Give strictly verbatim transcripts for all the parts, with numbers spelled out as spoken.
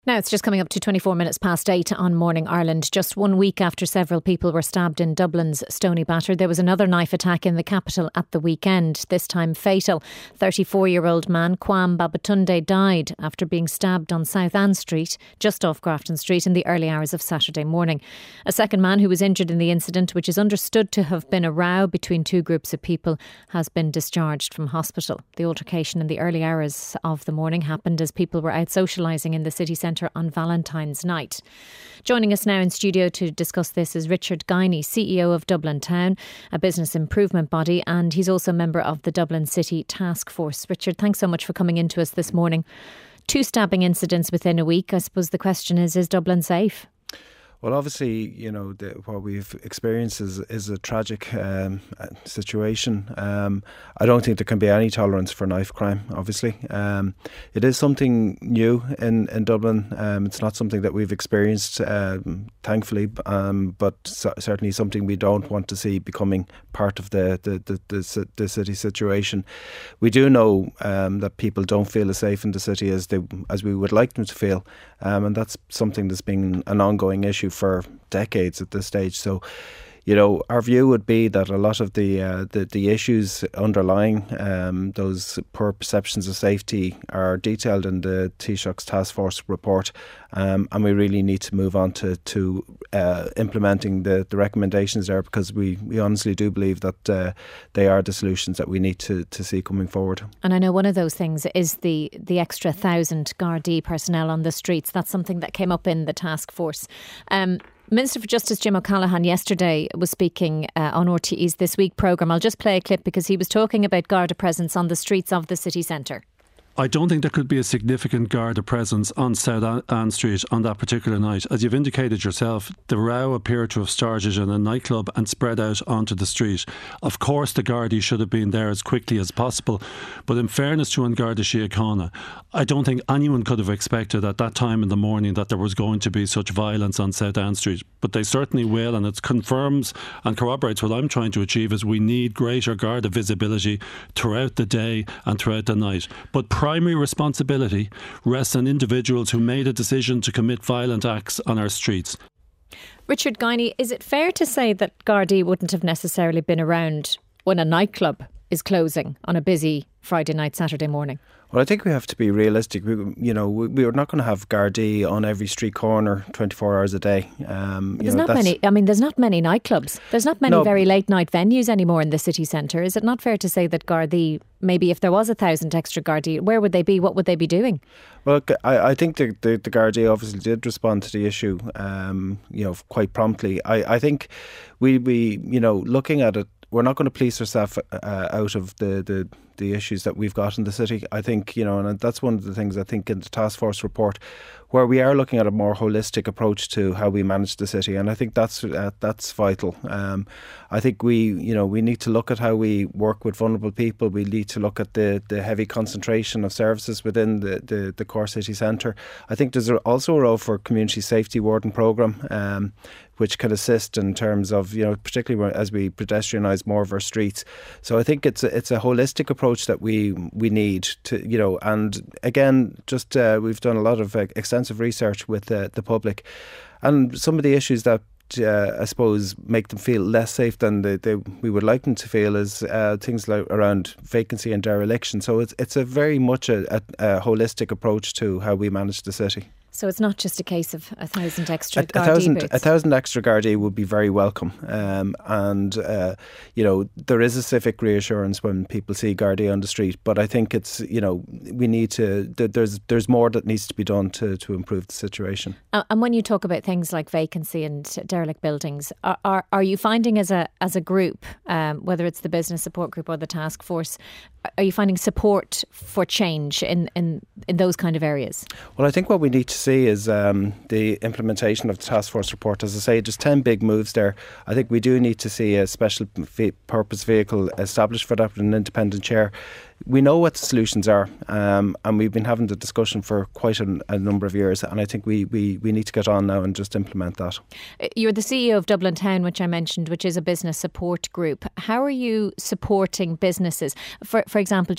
Now it's just coming up to twenty-four minutes past eight on Morning Ireland. Just one week after several people were stabbed in Dublin's Stoneybatter, there was another knife attack in the capital at the weekend, this time fatal. thirty-four-year-old man Kwame Babatunde died after being stabbed on South Ann Street, just off Grafton Street, in the early hours of Saturday morning. A second man who was injured in the incident, which is understood to have been a row between two groups of people, has been discharged from hospital. The altercation in the early hours of the morning happened as people were out socialising in the city centre on Valentine's night. Joining us now in studio to discuss this is Richard Guiney, C E O of Dublin Town, a business improvement body, and he's also a member of the Dublin City Task Force. Richard, thanks so much for coming into us this morning. Two stabbing incidents within a week. I suppose the question is, is Dublin safe? Well, obviously, you know, the, what we've experienced is, is a tragic um, situation. Um, I don't think there can be any tolerance for knife crime, obviously. Um, it is something new in, in Dublin. Um, it's not something that we've experienced, um, thankfully, um, but so, certainly something we don't want to see becoming part of the, the, the, the, the city situation. We do know um, that people don't feel as safe in the city as they as we would like them to feel, um, and that's something that's been an ongoing issue for decades at this stage. So, you know, our view would be that a lot of the uh, the, the issues underlying um, those poor perceptions of safety are detailed in the Taoiseach's Task Force report, um, and we really need to move on to, to uh, implementing the, the recommendations there, because we, we honestly do believe that uh, they are the solutions that we need to, to see coming forward. And I know one of those things is the, the extra thousand Gardaí personnel on the streets. That's something that came up in the task force. Um, Minister for Justice Jim O'Callaghan yesterday was speaking uh, on R T E's This Week programme. I'll just play a clip because he was talking about Garda presence on the streets of the city centre. I don't think there could be a significant Garda presence on South Ann Street on that particular night. As you've indicated yourself, the row appeared to have started in a nightclub and spread out onto the street. Of course, the Gardaí should have been there as quickly as possible, but in fairness to An Garda Síochána, I don't think anyone could have expected at that time in the morning that there was going to be such violence on South Ann Street. But they certainly will, and it confirms and corroborates what I'm trying to achieve, is we need greater Garda visibility throughout the day and throughout the night. But primary responsibility rests on individuals who made a decision to commit violent acts on our streets. Richard Guiney, is it fair to say that Gardaí wouldn't have necessarily been around when a nightclub is closing on a busy Friday night, Saturday morning? Well, I think we have to be realistic. We, you know, we, we're not going to have Gardaí on every street corner twenty-four hours a day. Um, there's you know, not many. I mean, there's not many nightclubs. There's not many no, very late night venues anymore in the city centre. Is it not fair to say that Gardaí, maybe if there was a thousand extra Gardaí, where would they be? What would they be doing? Well, I, I think the, the, the Gardaí obviously did respond to the issue, um, you know, quite promptly. I, I think we, we, you know, looking at it, we're not going to police ourselves uh, out of the, the, the issues that we've got in the city. I think, you know, and that's one of the things I think in the Task Force report, where we are looking at a more holistic approach to how we manage the city, and I think that's uh, that's vital. Um, I think we, you know, we need to look at how we work with vulnerable people. We need to look at the, the heavy concentration of services within the, the, the core city centre. I think there's also a role for a community safety warden programme, um, which can assist in terms of, you know, particularly as we pedestrianise more of our streets. So I think it's a, it's a holistic approach that we we need to, you know, and again, just uh, we've done a lot of uh, extensive research with uh, the public, and some of the issues that Uh, I suppose make them feel less safe than they, they, we would like them to feel is uh, things like around vacancy and dereliction. So it's it's a very much a, a, a holistic approach to how we manage the city. So it's not just a case of a thousand extra a, Gardaí a thousand, boots. A thousand extra Gardaí would be very welcome. Um, and, uh, you know, there is a civic reassurance when people see Gardaí on the street. But I think it's, you know, we need to, there's there's more that needs to be done to, to improve the situation. Uh, and when you talk about things like vacancy and derelict buildings, are are, are you finding as a as a group, um, whether it's the business support group or the task force, are you finding support for change in, in, in those kind of areas? Well, I think what we need to see is um, the implementation of the task force report. As I say, there's ten big moves there. I think we do need to see a special purpose vehicle established for that with an independent chair. We know what the solutions are, um, and we've been having the discussion for quite a, a number of years, and I think we, we, we need to get on now and just implement that. You're the C E O of Dublin Town, which I mentioned, which is a business support group. How are you supporting businesses? For for example, just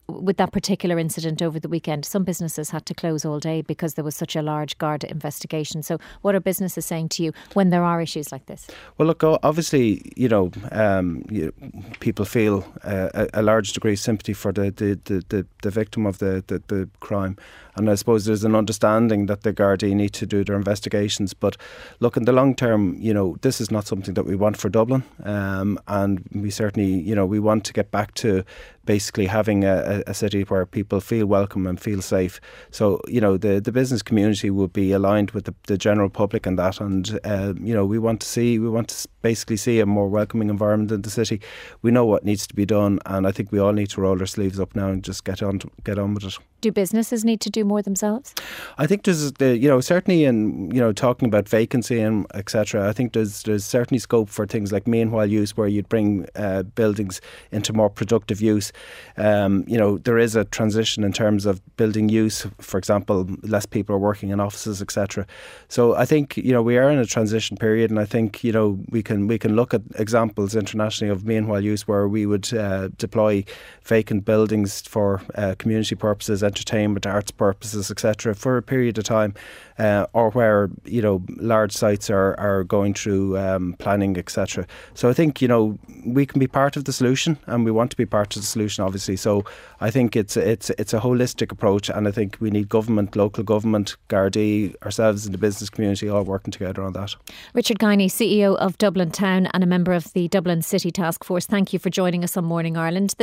with that particular incident over the weekend, some businesses had to close all day because there was such a large Garda investigation. So what are businesses saying to you when there are issues like this? Well, look, obviously, you know, um, you, people feel uh, a, a large degree of sympathy for the, the, the, the, the victim of the, the, the crime. And I suppose there's an understanding that the Gardaí need to do their investigations. But look, in the long term, you know, this is not something that we want for Dublin. Um, and we certainly, you know, we want to get back to basically having a, a city where people feel welcome and feel safe. So, you know, the, the business community would be aligned with the, the general public and that. And, uh, you know, we want to see, we want to basically see a more welcoming environment in the city. We know what needs to be done. And I think we all need to roll our sleeves up now and just get on, to, get on with it. Do businesses need to do more themselves? I think there's, the, you know, certainly in, you know, talking about vacancy and et cetera, I think there's there's certainly scope for things like meanwhile use, where you'd bring uh, buildings into more productive use. Um, you know, there is a transition in terms of building use. For example, less people are working in offices, et cetera. So I think, you know, we are in a transition period, and I think, you know, we can we can look at examples internationally of meanwhile use where we would uh, deploy vacant buildings for uh, community purposes, entertainment, arts purposes, et cetera, for a period of time, uh, or where, you know, large sites are, are going through um, planning, et cetera. So I think, you know, we can be part of the solution, and we want to be part of the solution, obviously. So I think it's it's it's a holistic approach, and I think we need government, local government, Gardaí, ourselves, and the business community all working together on that. Richard Guiney, C E O of Dublin Town and a member of the Dublin City Task Force, thank you for joining us on Morning Ireland.